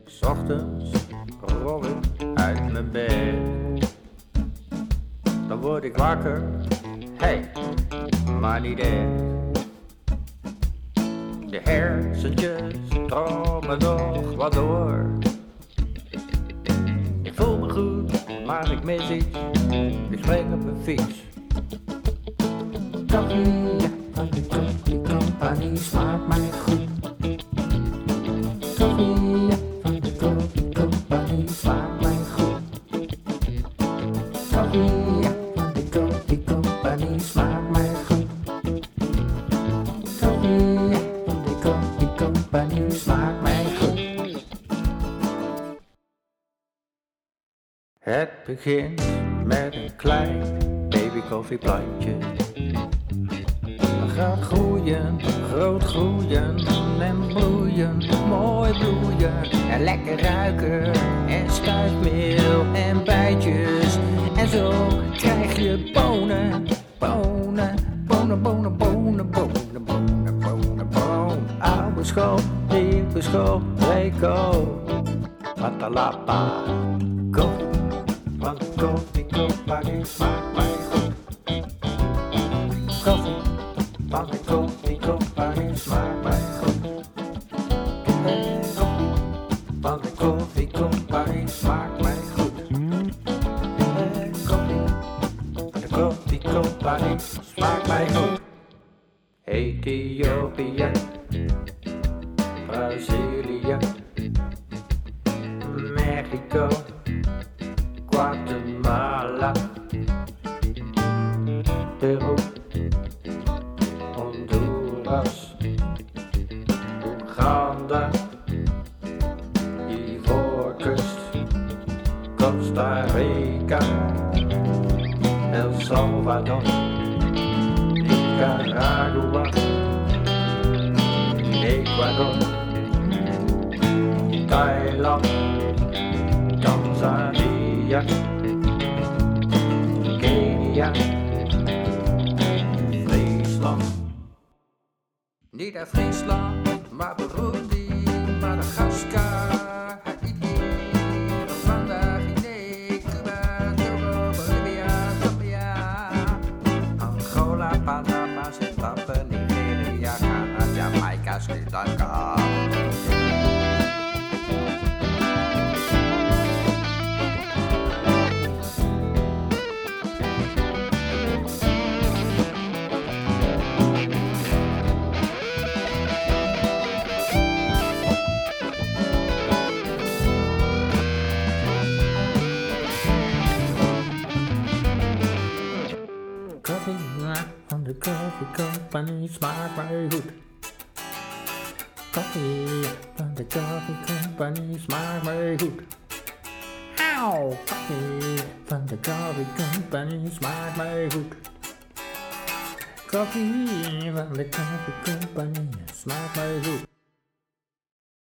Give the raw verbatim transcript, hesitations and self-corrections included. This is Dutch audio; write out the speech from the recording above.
'S ochtends rol ik uit mijn bed. Dan word ik wakker, hey, maar niet echt. De hersentjes dromen nog wat door. Ik voel me goed, maar ik mis iets. Ik spring op mijn fiets. Koffie van de Koffie Company smaakt mij goed. Koffie van de Koffie Company smaakt mij goed. Koffie van de Koffie Company smaakt mij goed. Koffie van de Koffie Company smaakt mij goed. Het begint met een klein babykoffieplantje. Dat gaat groeien, groot groeien en bloeien, mooi bloeien. En lekker ruiken en stuifmeel en bijtjes. En zo krijg je bonen, bonen, bonen, bonen, bonen, bonen, bonen, bonen, bonen. Oude school, nieuwe school, Reco, Matalapa. Koffie van de Koffie Company smaakt mij goed. Koffie van de Koffie Company smaakt mij goed. Koffie van de Koffie Company smaakt mij goed. Koffie van de Koffie Company smaakt mij goed. Ethiopië, Brazilië, Mexico, Guatemala, Peru, Honduras, Oeganda, Ivoorkust, Costa Rica, El Salvador, Nicaragua, Ecuador, Thailand, Tanzania, Kenia, Friesland. Niet uit Friesland, maar Burundi, Madagaskar, Haiti, Rwanda, Guinea, Cuba, Togo, Bolivia, Zambia, Angola, Panama, Zimbabwe, Nigeria, Ghana, Jamaica, Sri Lanka. Koffie van de Koffie Company smaakt mij goed. Koffie van de Koffie Company smaakt mij goed. Auw! Koffie van de Koffie Company smaakt mij goed. Koffie van de Koffie Company smaakt mij goed.